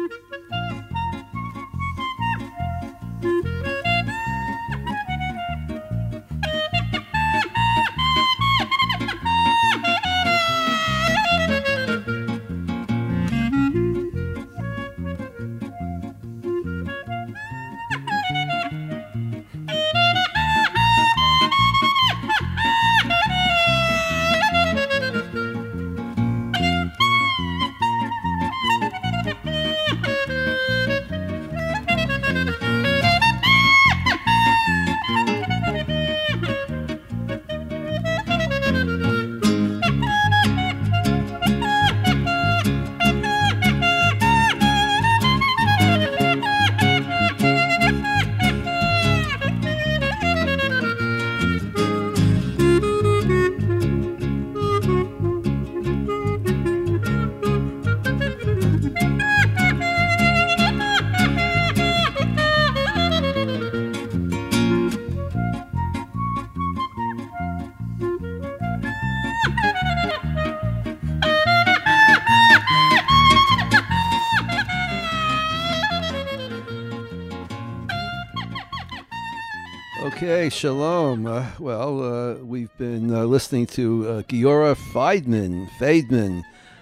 Okay, shalom. We've been listening to Giora Feidman,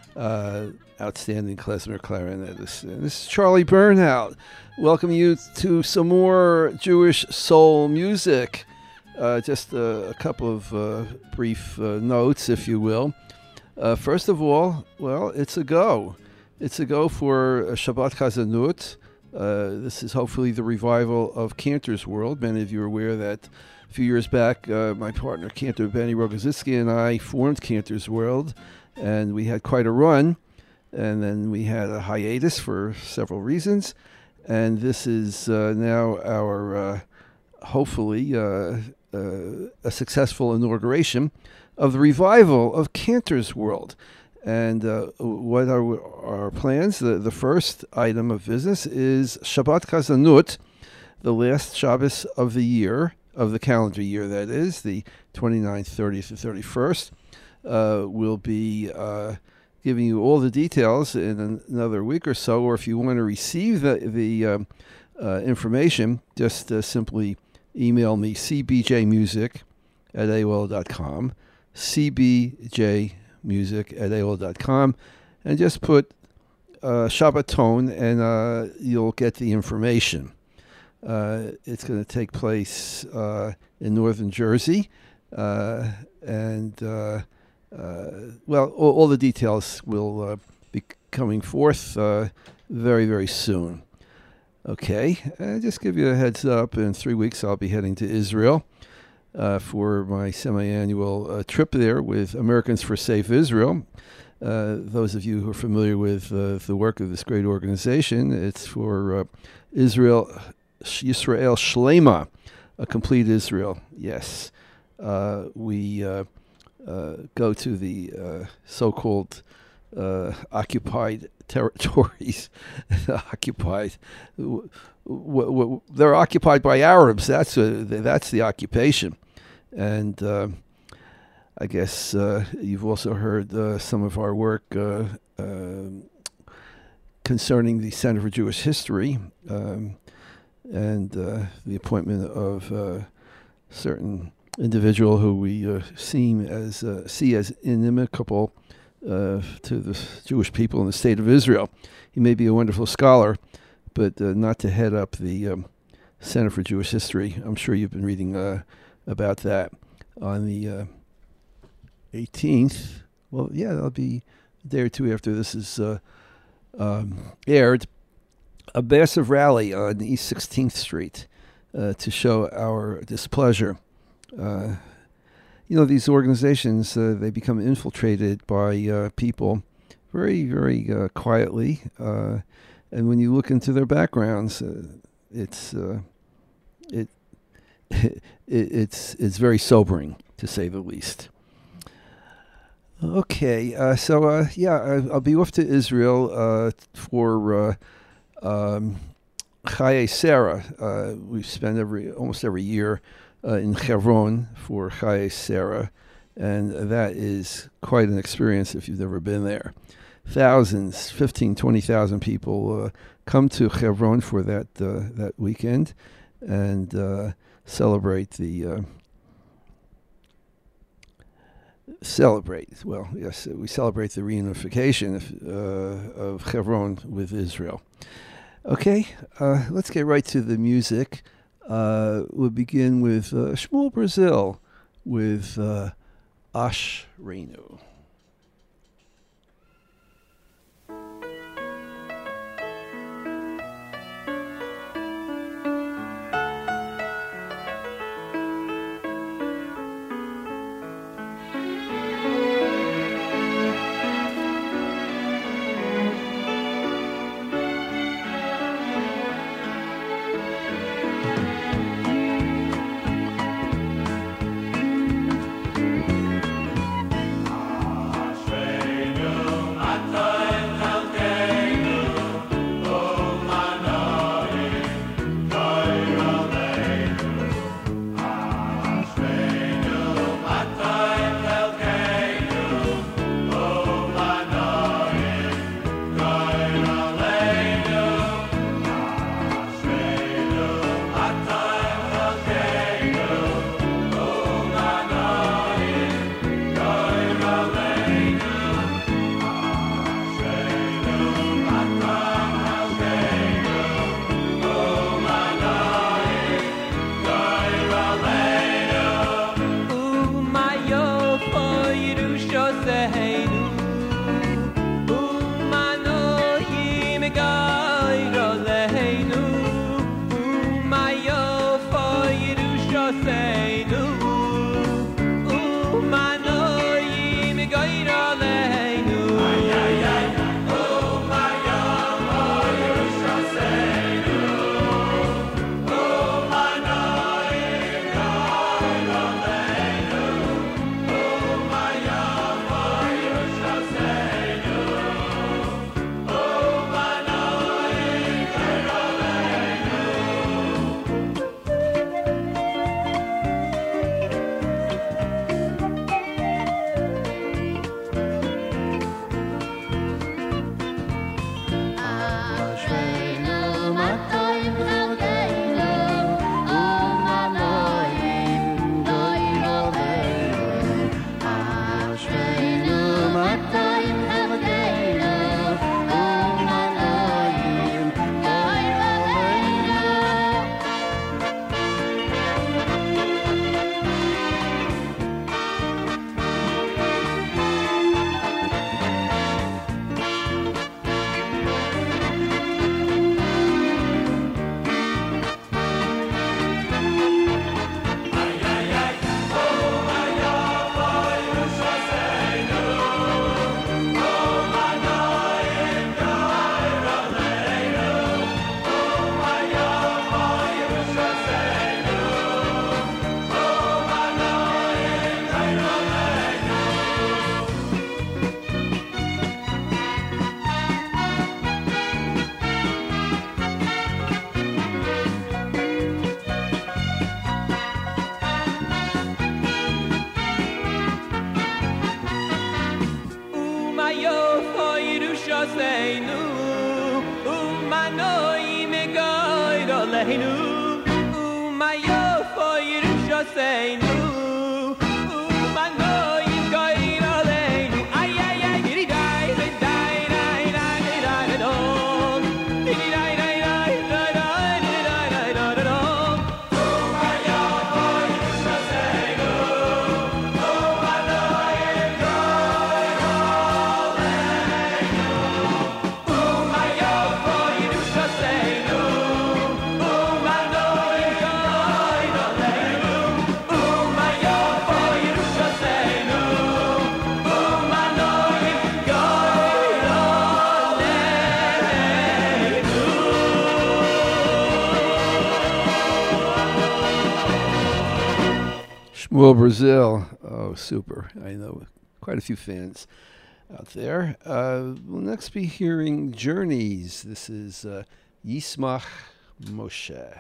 outstanding klezmer clarinetist. And this is Charlie Bernhout. Welcome you to some more Jewish soul music. Just a couple of brief notes, if you will. First of all, well, it's a go. It's a go for Shabbat Chazanut. This is hopefully the revival of Cantor's World. Many of you are aware that a few years back, my partner Cantor Benny Rogozitsky and I formed Cantor's World, and we had quite a run, and then we had a hiatus for several reasons, and this is now our, hopefully, a successful inauguration of the revival of Cantor's World. And what are our plans? The first item of business is Shabbat Chazanut, the last Shabbos of the year, of the calendar year, that is, the 29th, 30th, and 31st. We'll be giving you all the details in another week or so, or if you want to receive the information, just simply email me, cbjmusic@aol.com, cbjmusic@aol.com, and just put Shabbaton, and you'll get the information. It's going to take place in northern Jersey, and all the details will be coming forth very, very soon. Okay, just give you a heads up, in 3 weeks I'll be heading to Israel for my semi-annual trip there with Americans for Safe Israel. Those of you who are familiar with the work of this great organization, it's for Yisrael Shlema, a complete Israel. Yes, we go to the so-called occupied territories. They're occupied by Arabs. That's the occupation. And I guess you've also heard some of our work concerning the Center for Jewish History and the appointment of a certain individual who we see as inimical to the Jewish people in the state of Israel. He may be a wonderful scholar, but not to head up the Center for Jewish History. I'm sure you've been reading about that. On the 18th, well, yeah, that'll be a day or two after this is aired, a massive rally on East 16th Street to show our displeasure. These organizations, they become infiltrated by people very, very quietly. And when you look into their backgrounds, it's very sobering, to say the least. Okay, I'll be off to Israel for Chayei Sarah. We spend almost every year in Hebron for Chayei Sarah, and that is quite an experience if you've never been there. thousands, 15, 20,000 people come to Hebron for that weekend and celebrate the we celebrate the reunification of Hebron with Israel. Okay, let's get right to the music. We'll begin with Shmuel Brazil with Ashreinu. Well, Brazil, oh, super. I know quite a few fans out there. We'll next be hearing Journeys. This is Yismach Moshe.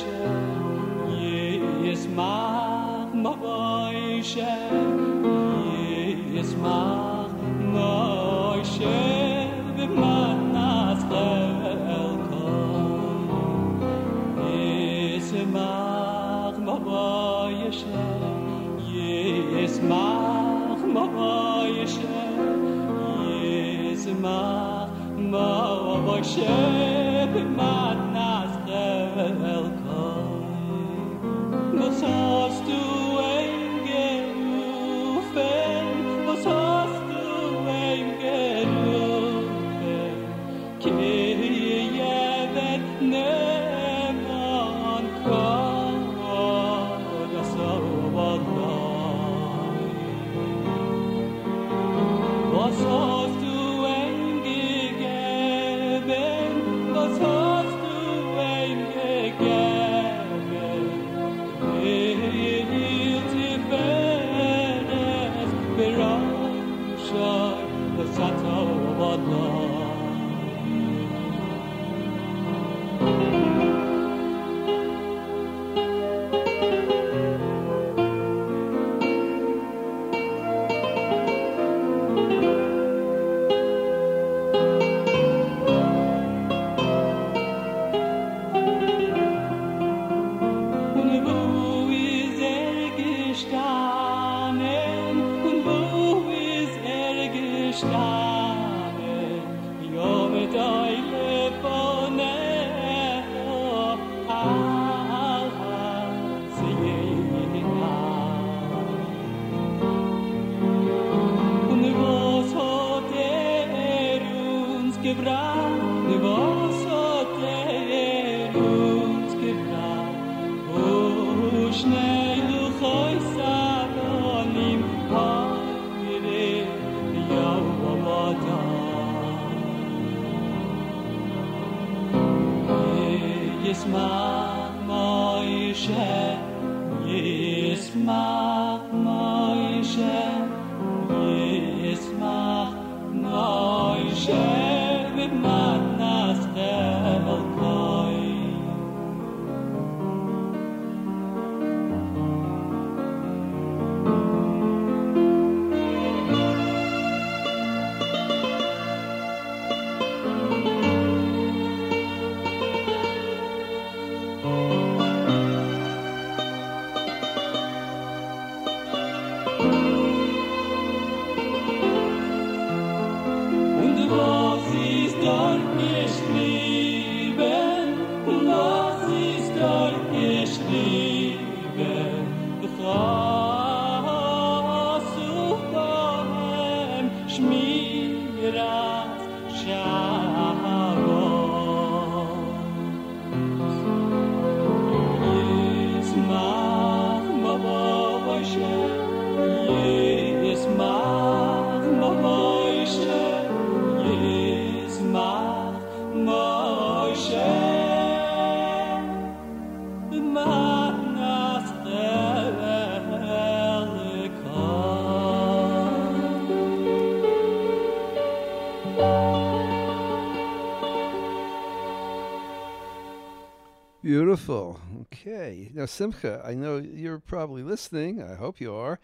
Beautiful. Okay. Now, Simcha, I know you're probably listening. I hope you are.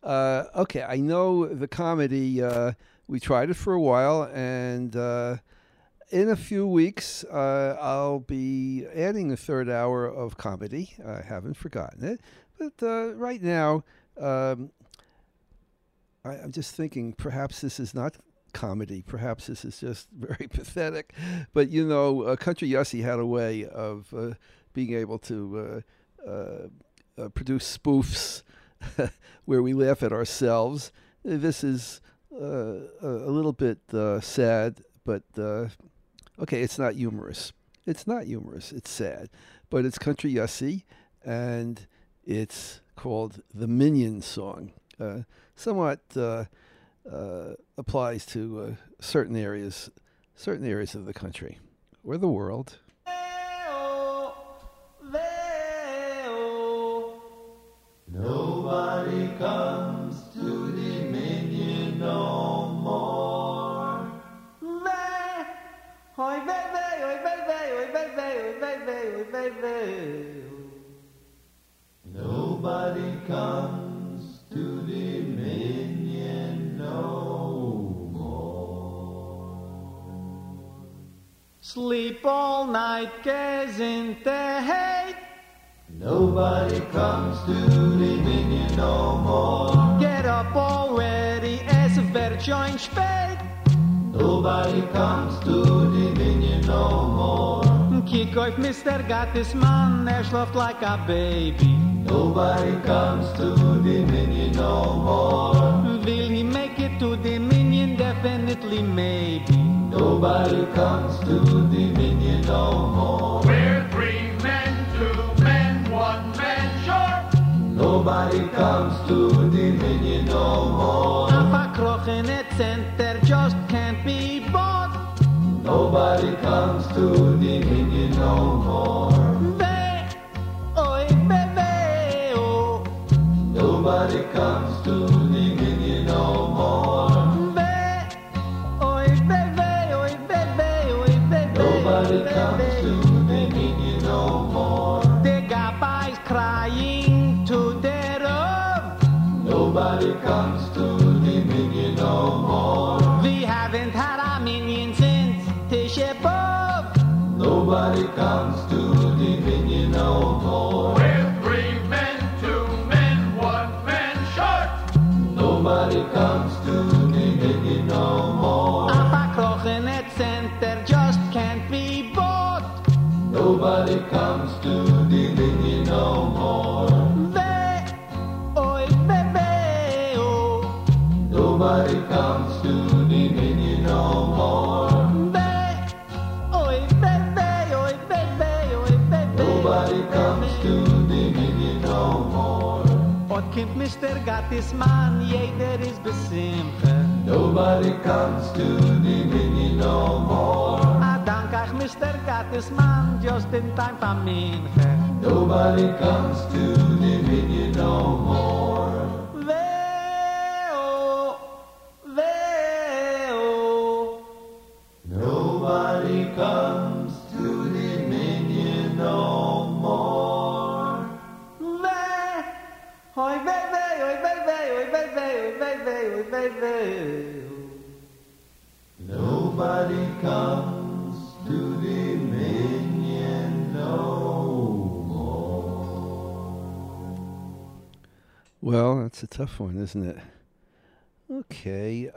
Okay, I know the comedy. We tried it for a while, and in a few weeks, I'll be adding a third hour of comedy. I haven't forgotten it. But right now, I'm just thinking perhaps this is not comedy. Perhaps this is just very pathetic. But, you know, Country Yossi had a way of being able to produce spoofs where we laugh at ourselves. This is a little bit sad, but okay, it's not humorous. It's not humorous. It's sad. But it's Country Yossi, and it's called the Minion Song. Somewhat applies to certain areas of the country or the world. Nobody comes to the Minion no more. Oi, baby, oi, baby, oi, baby, oi, baby, oi, baby. night Gesundheit. Nobody comes to Dominion no more. Get up already, es wird schon spät. Nobody comes to Dominion no more. Kick auf Mr. Gattisman, schläft like a baby. Nobody comes to Dominion no more. Will he make it to Dominion? Definitely, maybe. Nobody comes to Dominion no more. We're 3 men, 2 men, 1 man short. Nobody comes to Dominion no more. A verkrochene center just can't be bought. Nobody comes to Dominion no more. Nobody comes to Dominion no more. Nobody comes to Dominion no more. The Gabbai is crying to their love. Nobody comes to Dominion no more. We haven't had a minion since Tisha B'Av. Nobody comes to Dominion no more. We're 3 men, 2 men, 1 man short. Nobody comes to Dominion no more. A verkrochene center just can't be bought. Nobody comes to Dominion no more. Nobody comes to Dominion no more. Nobody comes to Dominion no more. Ot kommt Mr. Gattisman, jeder ist besimche. Nobody comes to Dominion no more. A dank ach Mr. Gattisman, just in time for Minche. Nobody comes to Dominion no more. Nobody comes to Dominion no more. Nobody comes to Dominion no more. Well, that's a tough one, isn't it? Okay.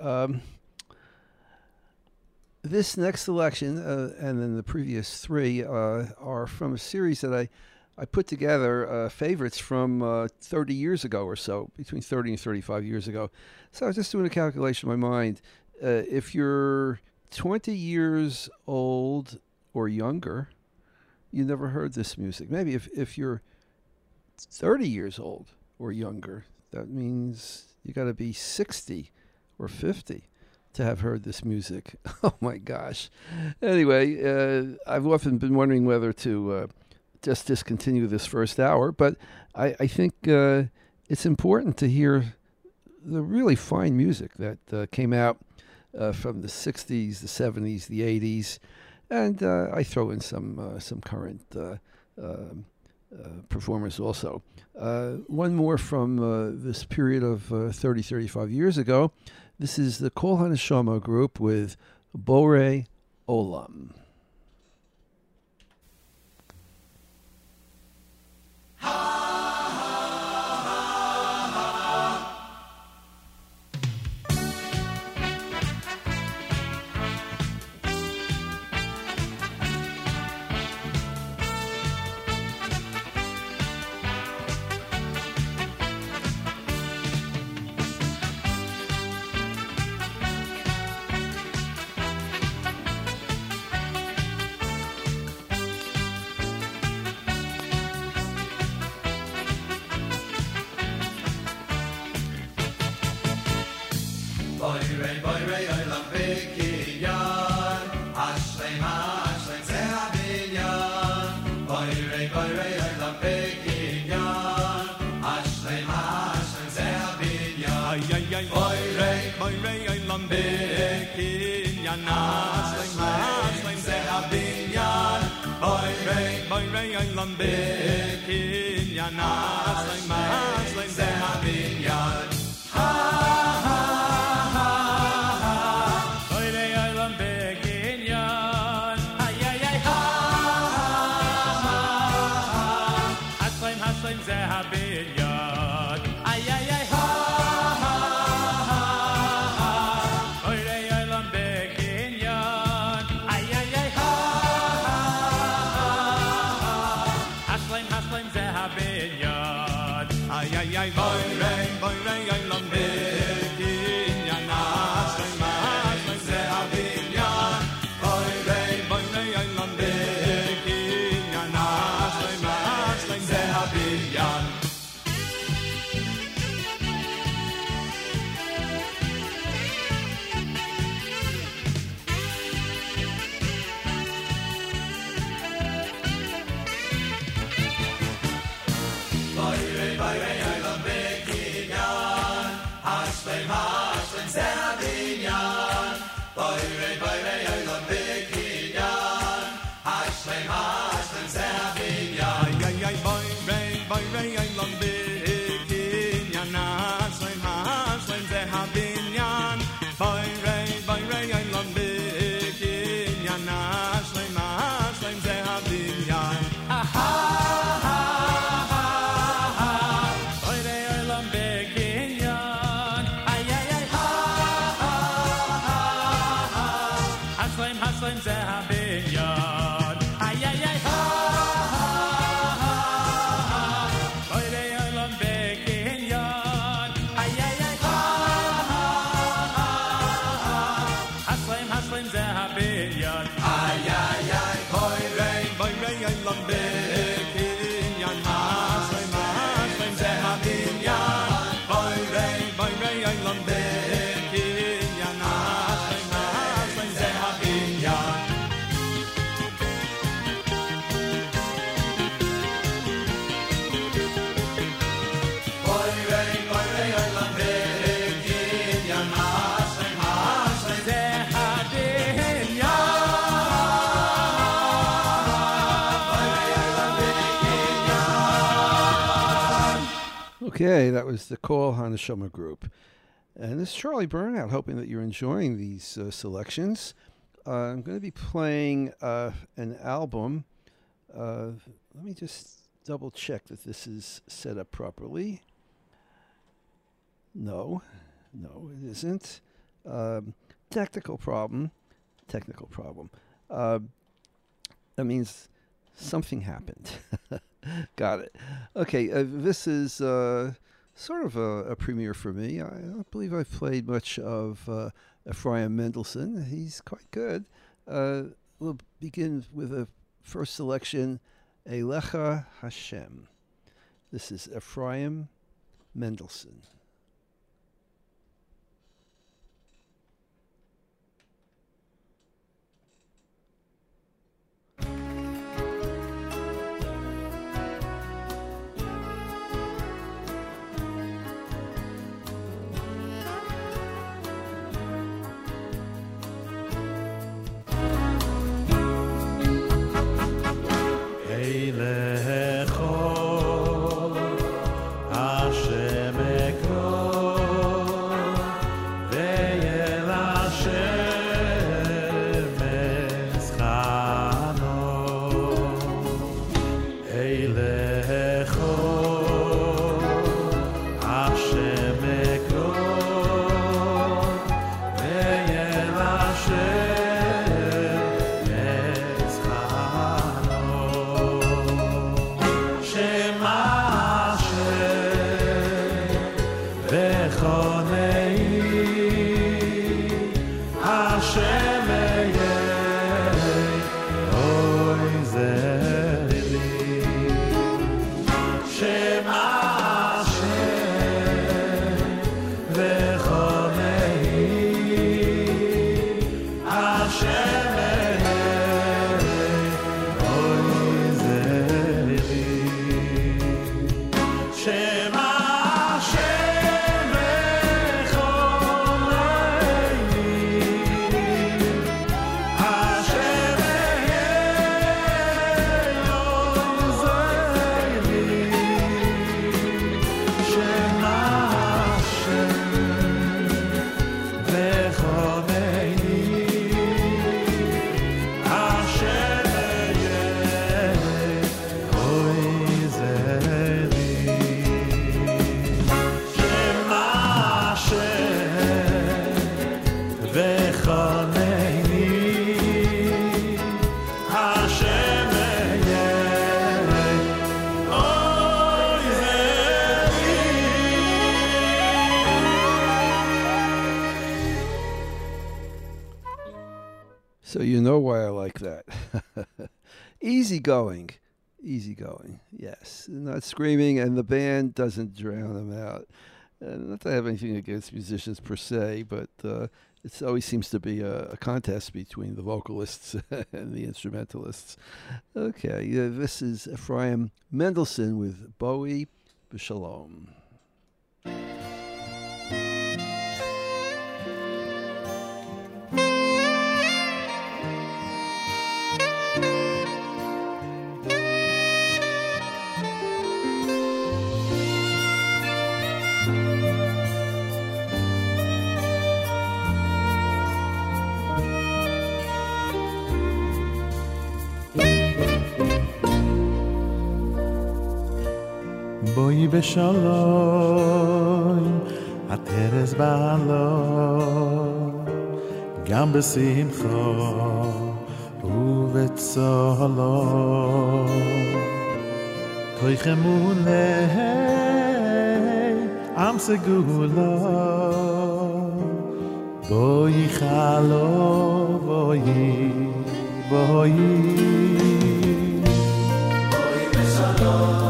This next selection, and then the previous 3, are from a series that I put together, favorites from 30 years ago or so, between 30 and 35 years ago. So I was just doing a calculation in my mind. If you're 20 years old or younger, you never heard this music. Maybe if you're 30 years old or younger, that means you got to be 60 or 50 to have heard this music. Oh my gosh. Anyway, I've often been wondering whether to just discontinue this first hour, but I think it's important to hear the really fine music that came out from the 60s, the 70s, the 80s, and I throw in some current performers also. One more from this period of 30, 35 years ago. This is the Kol HaNeshama group with Borei Olam. haslim ze habiyad. Ay ay ay ha ha ha ha. Oire olam beginyan. Ay ay ay ha ha ha ha. Haslim haslim ze habiyad. Ay ay ay oire olam beginyan. Haslim haslim ze habiyad. Oire olam beginyan. Haslim haslim ze habiyad. Okay, that was the Kol Haneshama Group. And this is Charlie Burnout, hoping that you're enjoying these selections. I'm going to be playing an album. Let me just double check that this is set up properly. No, it isn't. Technical problem. That means something happened. Got it. Okay, this is sort of a premiere for me. I don't believe I've played much of Ephraim Mendelssohn. He's quite good. We'll begin with a first selection, Eilecha Hashem. This is Ephraim Mendelssohn. So you know why I like that. Easygoing. Easygoing, yes. Not screaming, and the band doesn't drown them out. Not that I have anything against musicians per se, but it always seems to be a contest between the vocalists and the instrumentalists. Okay, this is Ephraim Mendelssohn with Bowie B'Shalom. בואי בשלום, התרס בעלום, גם בשמחו ובצהלום. תויך אמוני עם סגולו, בואי חלום, בואי, בואי. בואי בשלום.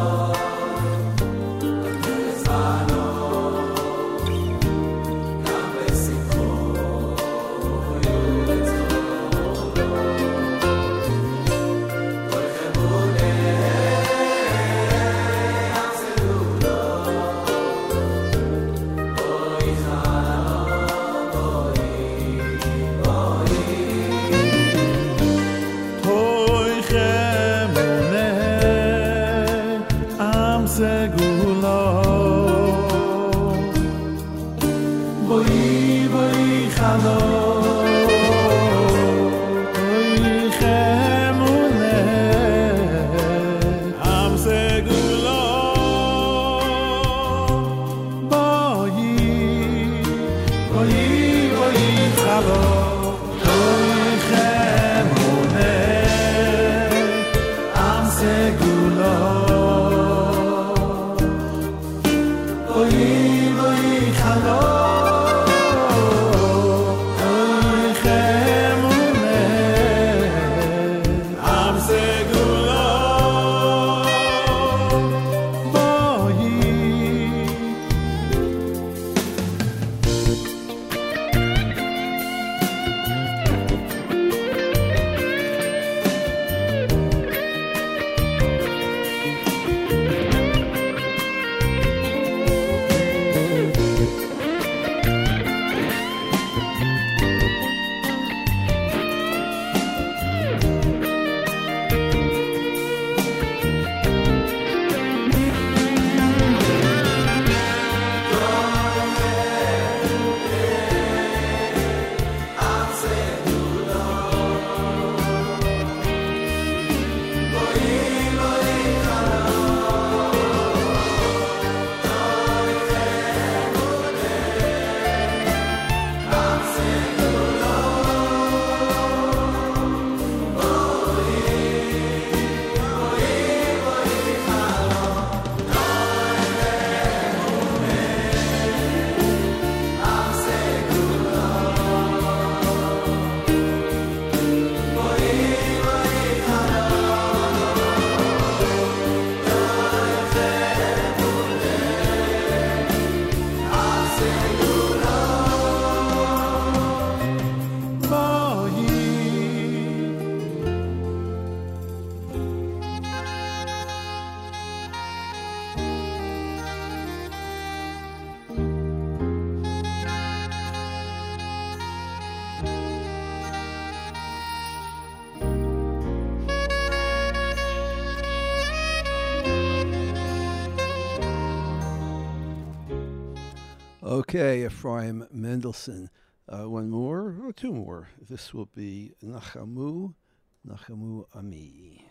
Okay, Ephraim Mendelssohn. One more, or two more. This will be Nachamu, Nachamu Ami.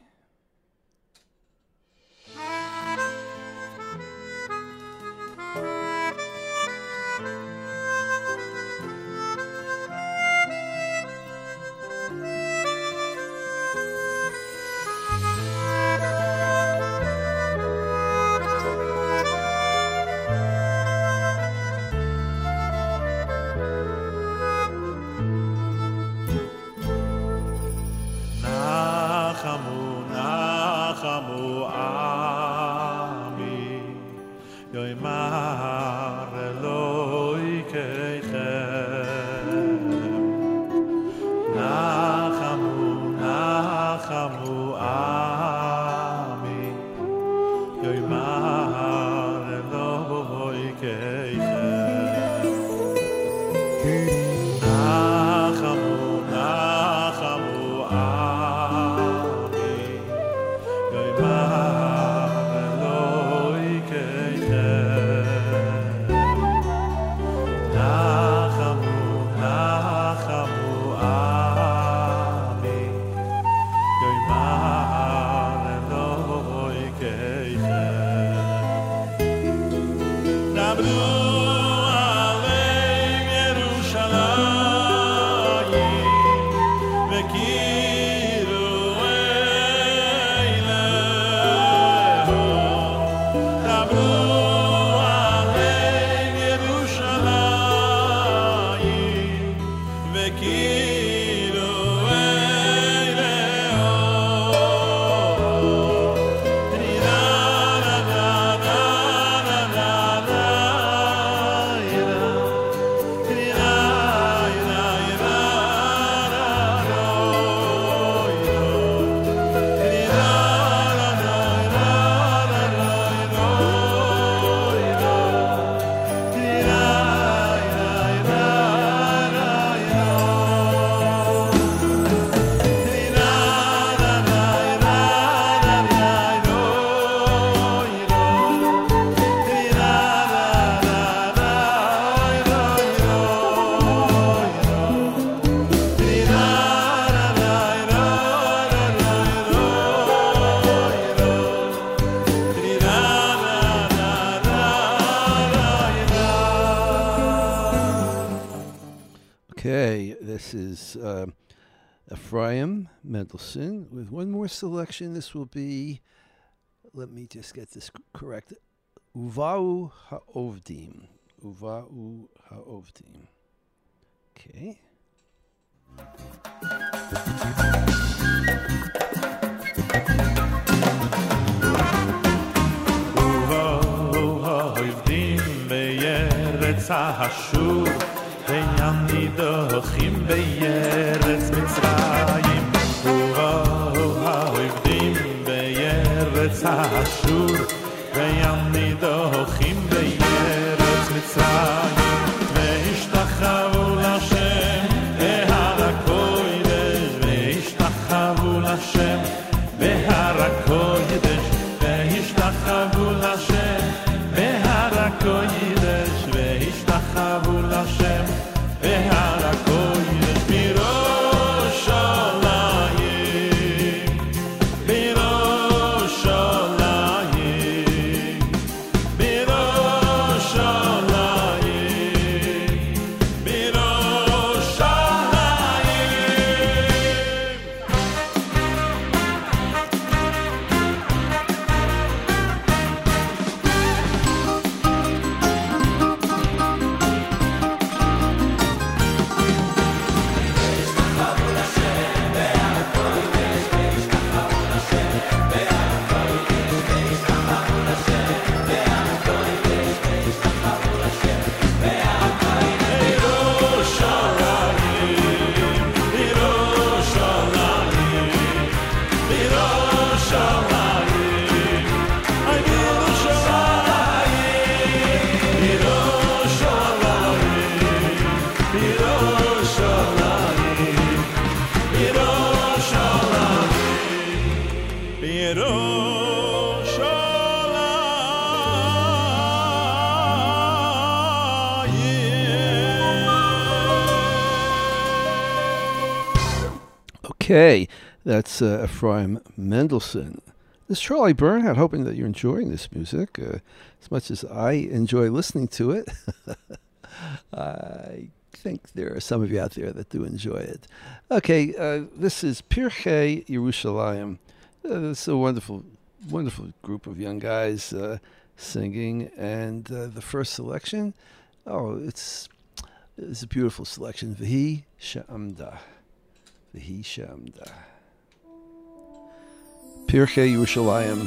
This is Ephraim Mendelssohn with one more selection. This will be, let me just get this correct, Uva'u Ha'ovdim. Uva'u Ha'ovdim. Okay. Uva'u Ha'ovdim be'eretz ha'ashur וינידוחים בארץ מצרים ובאו העובדים בארץ האשור וינידוחים בארץ מצרים והשתחוו לשם בהר הקודש והשתחוו לשם בהר הקודש והשתחוו לשם בהר הקודש והשתחוו לשם בהר הקודש בירושלים בירושלים בירושלים Okay, that's Ephraim Mendelssohn. This is Charlie Bernhardt, hoping that you're enjoying this music as much as I enjoy listening to it. I think there are some of you out there that do enjoy it. Okay, this is Pirchei Yerushalayim. It's a wonderful, wonderful group of young guys singing, and the first selection, it's a beautiful selection. V'hi she'amda. V'hi she'amda. Pirchei Yerushalayim.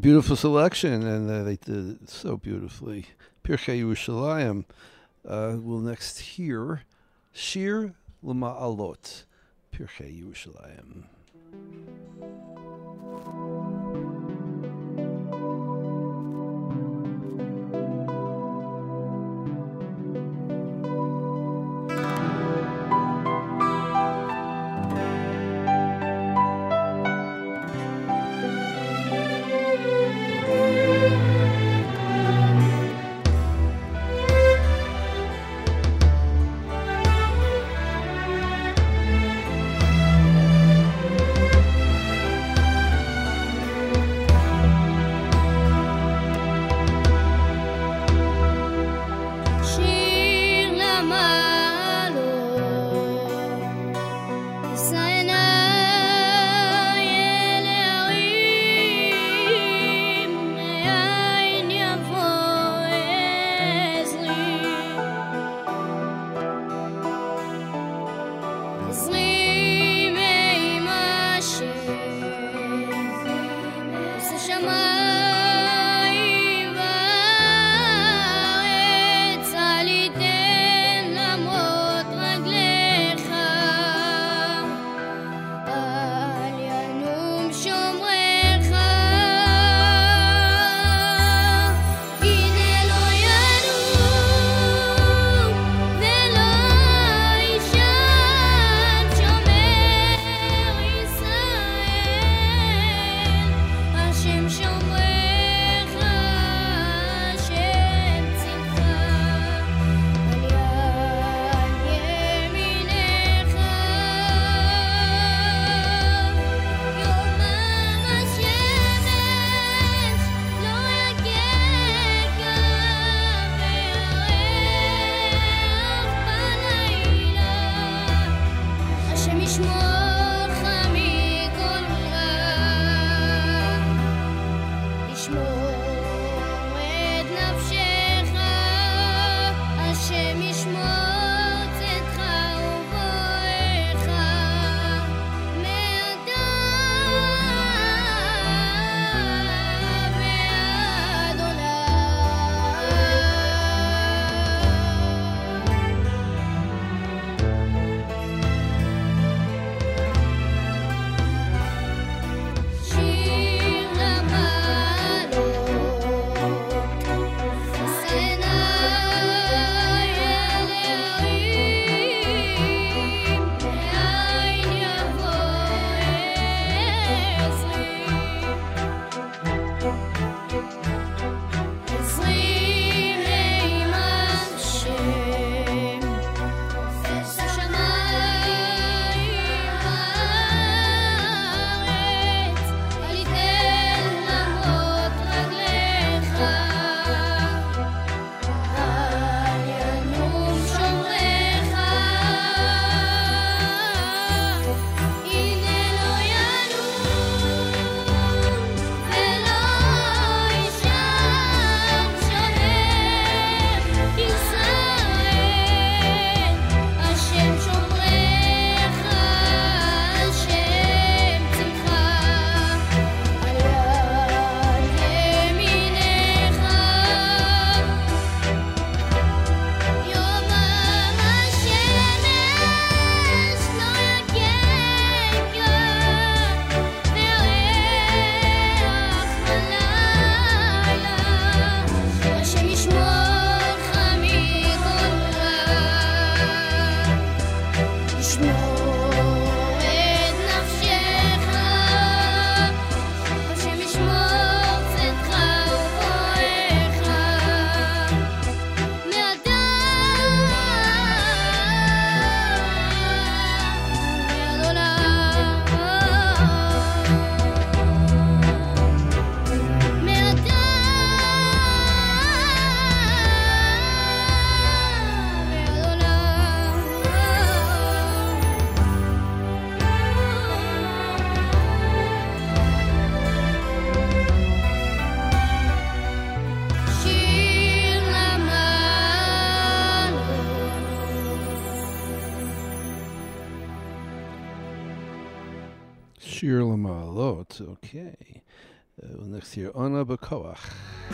beautiful selection, and they did it so beautifully. Pirkei Yerushalayim. We'll next hear Shir L'Ma'alot, Pirkei Yerushalayim. Shir L'Ma'alot, okay. We'll next hear Ona B'Koach.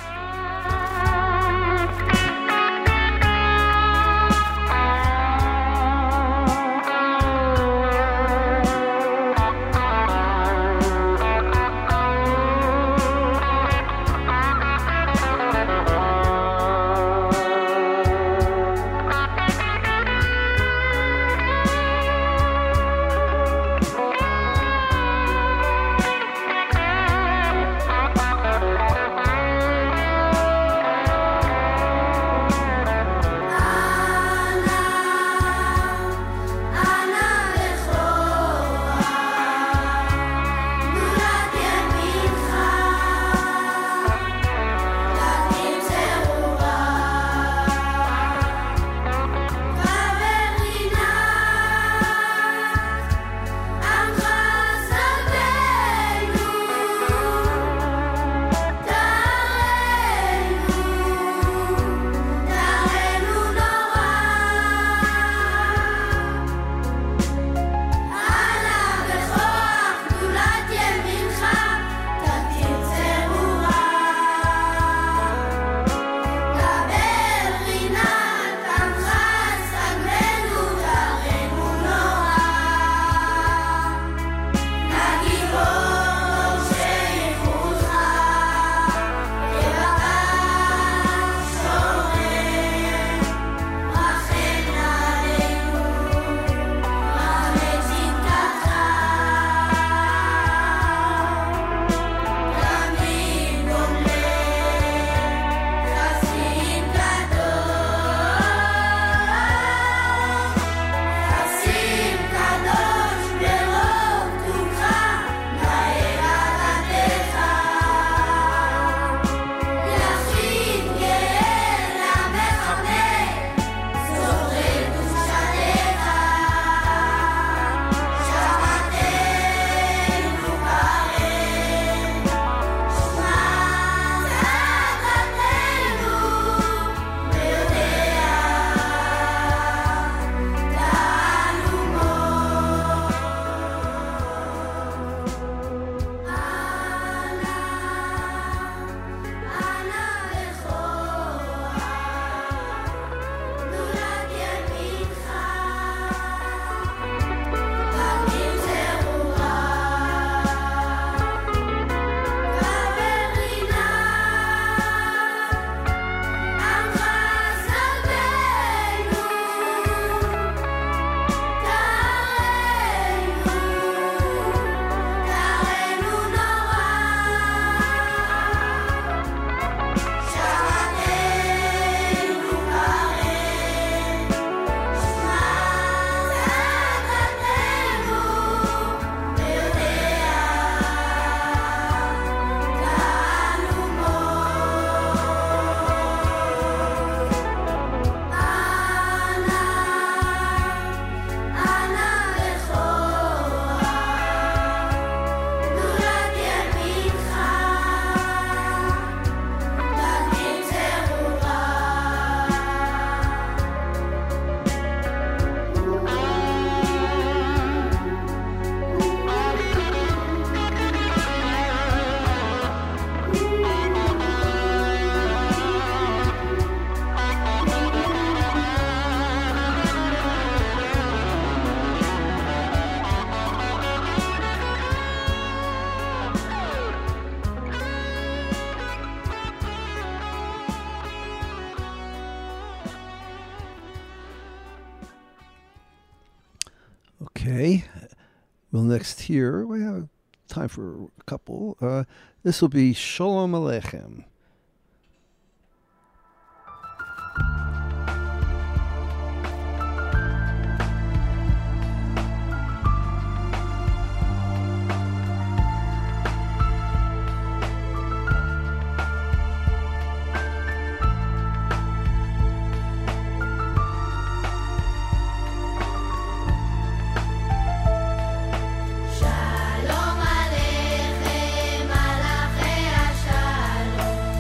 Okay, we'll next hear, we have time for a couple. This will be Shalom Aleichem. Shalom Aleichem, Malachei HaShalom.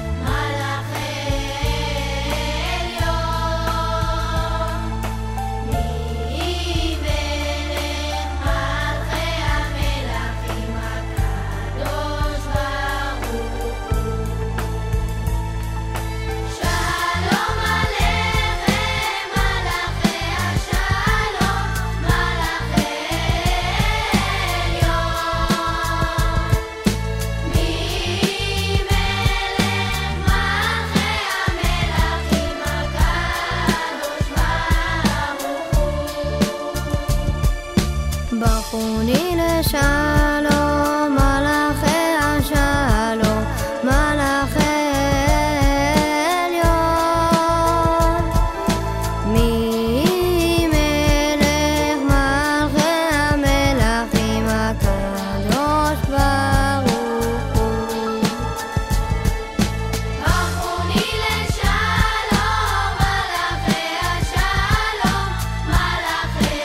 ברכוני לשלום, מלאכי השלום, מלאכי עליון. מי מלך מלכי המלכים הקדוש ברוך הוא. ברכוני לשלום, מלאכי השלום, מלאכי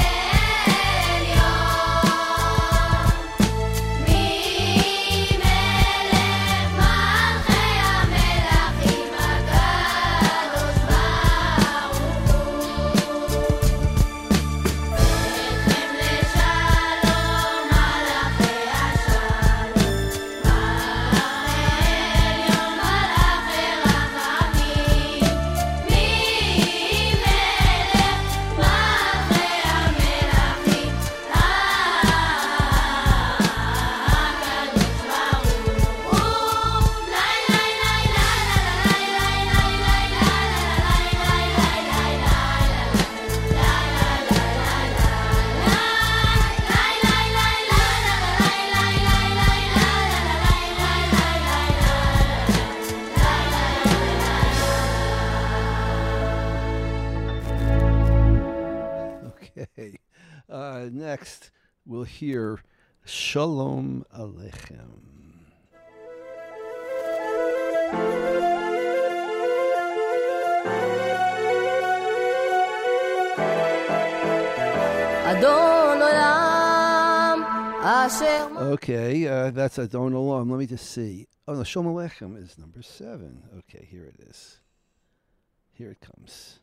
Next, we'll hear Shalom Aleichem. Okay, that's Adon Olam. Let me just see. Oh, no, Shalom Aleichem is number 7. Okay, here it is. Here it comes.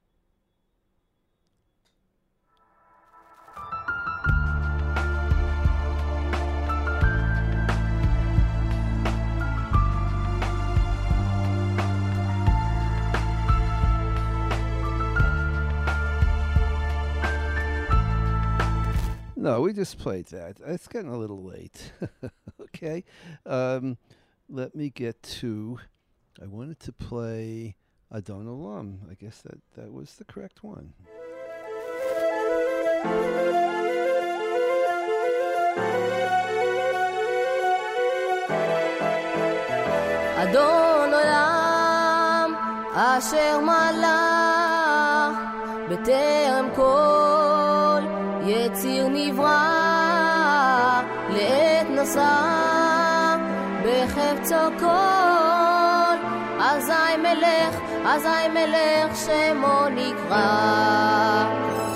No, we just played that. It's getting a little late. Okay. Let me get to... I wanted to play Adon Olam. I guess that was the correct one. Adon Olam Asher Malach B'terem kol יציר נברא לעת נשא בחפצו כל אזי מלך שמו נקרא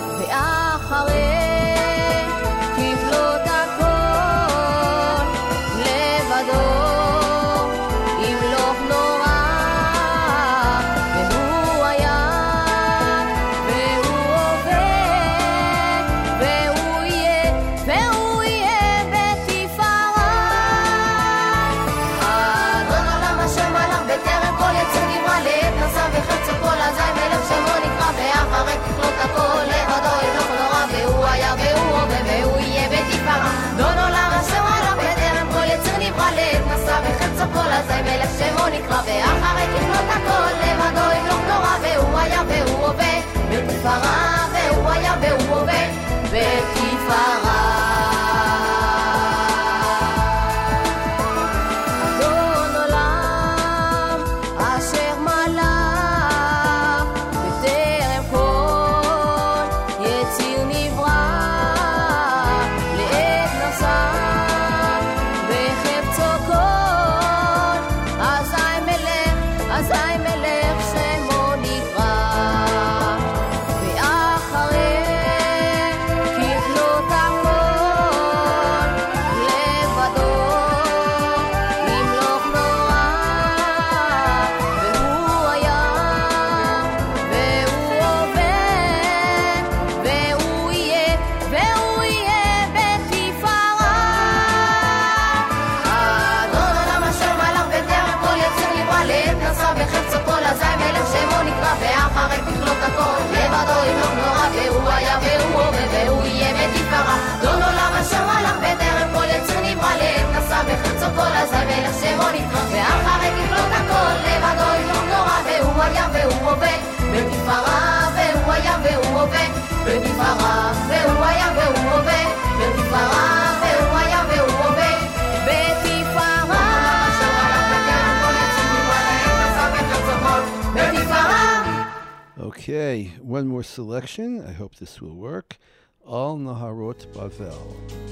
ואחרי כפלות הכל לבדו ימלוך נורא והוא היה והוא עובד והוא יהיה בתפארה. אדון עולם אשר מלך בטרם כל יציר נברא לעת נשא בחפצו כל אזי מלך שמו נקרא ואחרי כפלות הכל לבדו ימלוך נורא והוא היה והוא עובד והוא יהיה בתפארה. אדון עולם אשר מלך בטרם כל יציר נברא לעת נשא בחפצו כל אזי מלך שמו נקרא ואחרי כפלות הכל לבדו ימלוך נורא והוא היה והוא עובד בתפארה והוא היה והוא עובד בתפארה. אדון עולם אשר מלך בטרם כל יציר נברא לעת נשא בחפצו כל אזי מלך שמו נקרא ואחרי Okay, one more selection. I hope this will work. Al Naharot Bavel.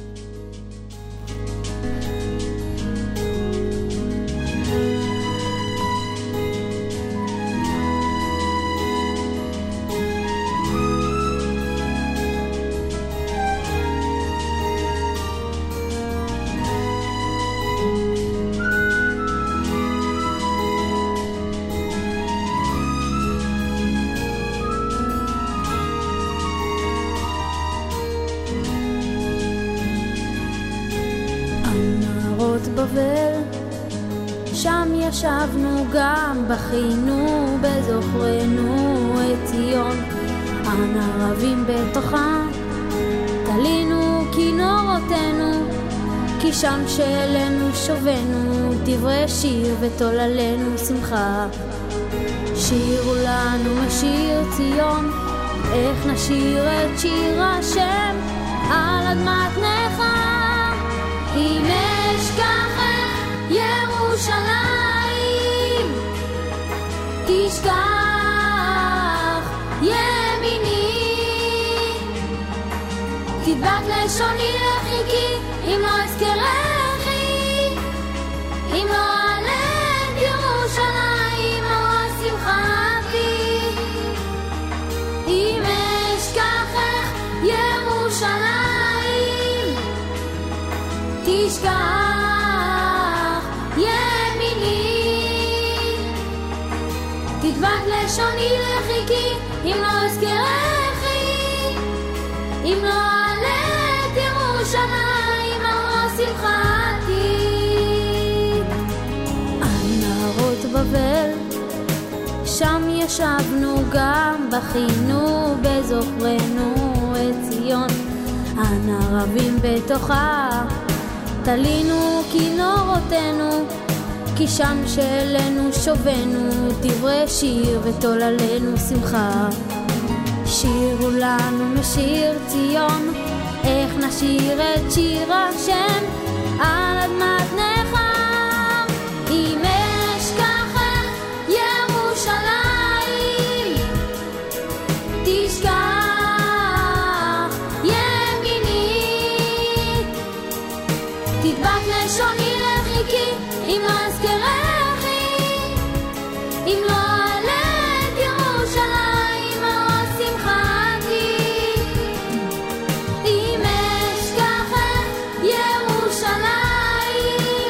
בבל, שם ישבנו גם בכינו בזוכרנו את ציון, הנערבים בתוכה תלינו כינורותינו, כי שם שאלינו שובנו דברי שיר ותוללנו שמחה. שירו לנו משיר ציון, איך נשיר את שיר השם על אדמת נחם. אם אשכחך ירושלים, תשכח ימיני, תדבק לשוני לחיקי, אם לא אזכרכי, אם לא אעלה את ירושלים אור שמחתי. אם אשכחך ירושלים, תשכח ימיני, תדבק לשוני לחיקי, אם לא אזכרכי, אם לא אעלה את ירושלים אור שמחתי. על נהרות בבל, שם ישבנו גם בכינו בזוכרנו את ציון, הנערבים בתוכה תלינו כינורותינו, כי שם שאלינו שובנו דברי שיר ותוללנו שמחה. שירו לנו משיר ציון, איך נשיר את שיר השם על אדמת נחם. אם אשכחך ירושלים, תשכח ימיני, תדבק לשוני לחיקי, אם לא אזכרכי, אם לא אעלה את ירושלים אור שמחתי. אם אשכחך ירושלים,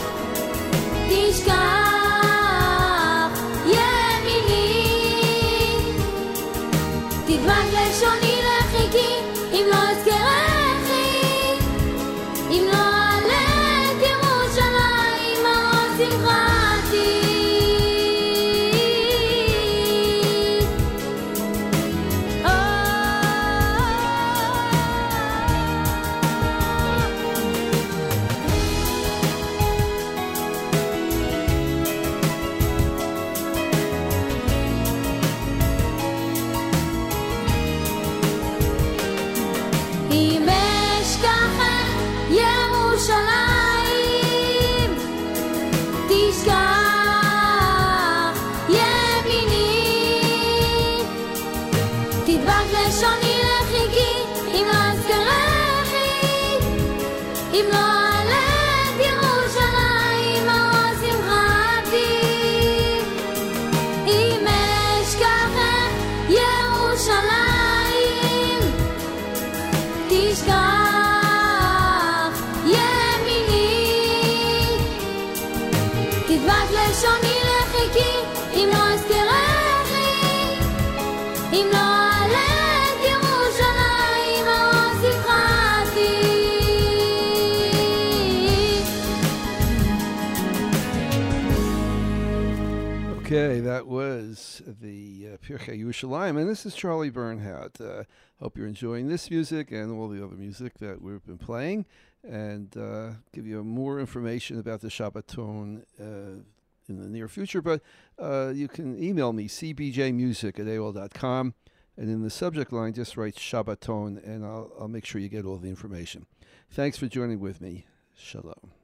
תשכח ימיני, תדבק לשוני לחיקי, אם לא אזכרכי, אם לא אעלה את ירושלים אור שמחתי. אם אשכחך ירושלים, תשכח ימיני, תדבק לשוני לחיקי, אם לא אזכרכי, אם לא אעלה את ירושלים אור שמחתי. אם אשכחך ירושלים, תשכח ימיני, תדבק לשוני לחיקי, אם לא אזכרכי, אם לא אעלה את ירושלים אור שמחתי. Okay, that was the Pirkei Yerushalayim, and this is Charlie Bernhardt. Hope you're enjoying this music and all the other music that we've been playing, and give you more information about the Shabbaton in the near future. But you can email me, cbjmusic@aol.com, and in the subject line, just write Shabbaton, and I'll make sure you get all the information. Thanks for joining with me. Shalom.